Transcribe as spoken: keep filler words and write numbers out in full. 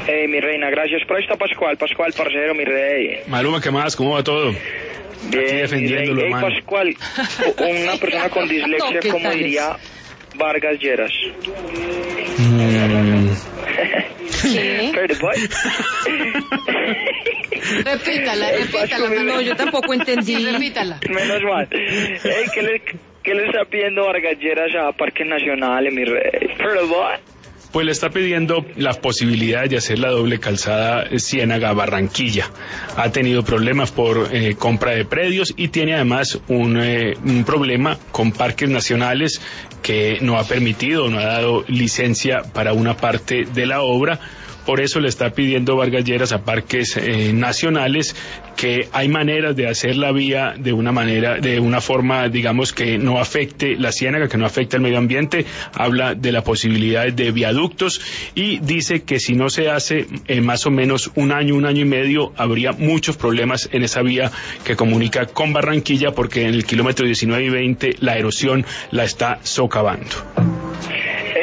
Hey, mi reina, gracias. Por ahí está Pascual, Pascual, parcero, mi rey. Maluma, ¿qué más? ¿Cómo va todo? Bien, aquí defendiéndolo, mi rey. Hey, hermano. Pascual, una persona con dislexia, No, ¿cómo diría Vargas Lleras? Mm. ¿Qué? Heard boy. Repítala, repítala. No, yo tampoco entendí. Sí, repítala. Menos mal. Hey, ¿qué le, qué le está pidiendo Vargas Lleras a Parques Nacionales, mi rey? Heard boy. Pues le está pidiendo la posibilidad de hacer la doble calzada Ciénaga-Barranquilla. Ha tenido problemas por eh, compra de predios y tiene además un, eh, un problema con Parques Nacionales que no ha permitido, no ha dado licencia para una parte de la obra. Por eso le está pidiendo Vargas Lleras a Parques eh, Nacionales que hay maneras de hacer la vía de una manera, de una forma, digamos, que no afecte la ciénaga, que no afecte al medio ambiente. Habla de la posibilidad de viaductos y dice que si no se hace en más o menos un año, un año y medio, habría muchos problemas en esa vía que comunica con Barranquilla porque en el kilómetro diecinueve y veinte la erosión la está socavando.